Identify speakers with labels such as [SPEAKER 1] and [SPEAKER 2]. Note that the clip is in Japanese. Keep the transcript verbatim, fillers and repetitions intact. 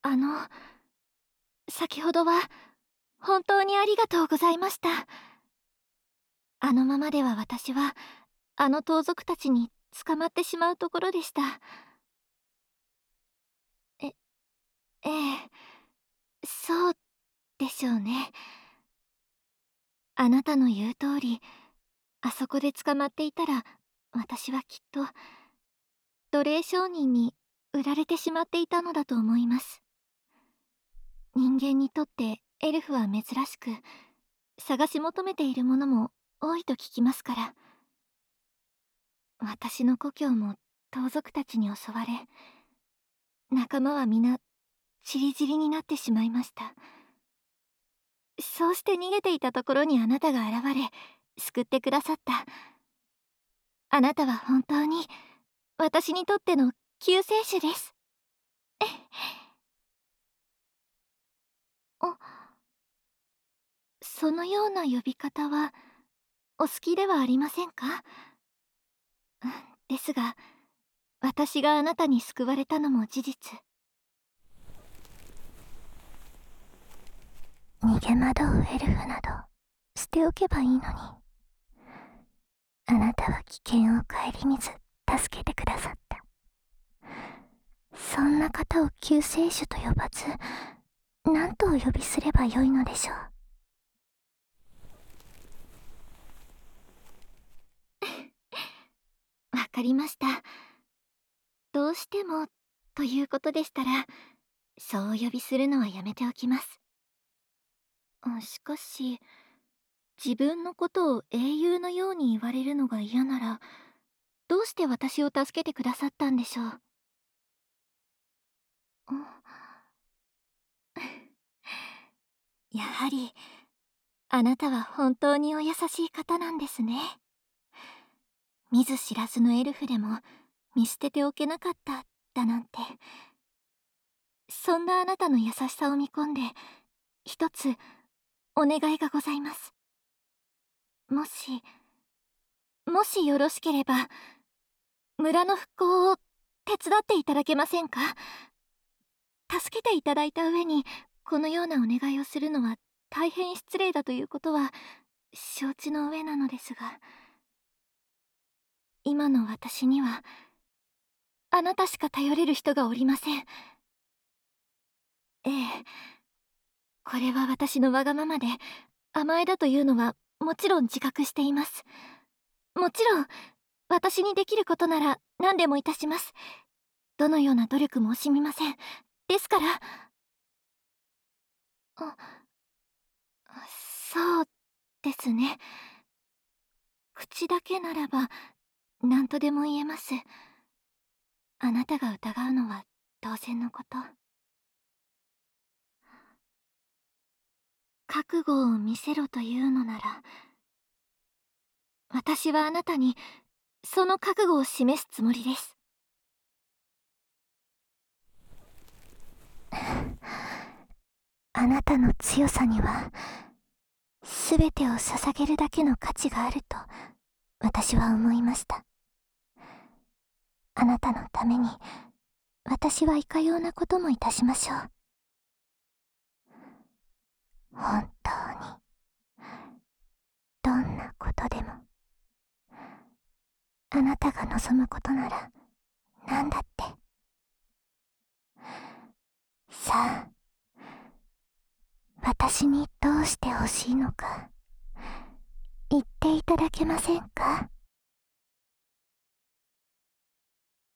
[SPEAKER 1] あの、先ほどは本当にありがとうございました。あのままでは私はあの盗賊たちに捕まってしまうところでした。え、ええ、そうでしょうね。あなたの言う通り、あそこで捕まっていたら私はきっと奴隷商人に売られてしまっていたのだと思います。人間にとってエルフは珍しく、探し求めているものも多いと聞きますから。私の故郷も盗賊たちに襲われ、仲間は皆散り散りになってしまいました。そうして逃げていたところにあなたが現れ、救ってくださった。あなたは本当に私にとっての救世主です。あ、そのような呼び方はお好きではありませんか？ですが、私があなたに救われたのも事実。
[SPEAKER 2] 逃げ惑うエルフなど捨ておけばいいのに、あなたは危険を顧みず助けてくださった。そんな方を救世主と呼ばず、何とお呼びすればよいのでしょう。
[SPEAKER 1] わかりました。どうしてもということでしたら、そうお呼びするのはやめておきます。あ、しかし、自分のことを英雄のように言われるのが嫌なら、どうして私を助けてくださったんでしょう。やはり、あなたは本当にお優しい方なんですね。見ず知らずのエルフでも見捨てておけなかっただなんて。そんなあなたの優しさを見込んで、一つお願いがございます。もし、もしよろしければ、村の復興を手伝っていただけませんか？助けていただいた上に、このようなお願いをするのは大変失礼だということは承知の上なのですが、今の私にはあなたしか頼れる人がおりません。ええ、これは私のわがままで甘えだというのはもちろん自覚しています。もちろん私にできることなら何でもいたします。どのような努力も惜しみません。ですから。あ、そうですね。口だけならば何とでも言えます。あなたが疑うのは当然のこと。覚悟を見せろというのなら、私はあなたにその覚悟を示すつもりです。
[SPEAKER 2] あなたの強さには全てを捧げるだけの価値があると私は思いました。あなたのために私はいかようなこともいたしましょう。本当にどんなことでも、あなたが望むことなら何だって。さあ、私にどうしてほしいのか言っていただけませんか？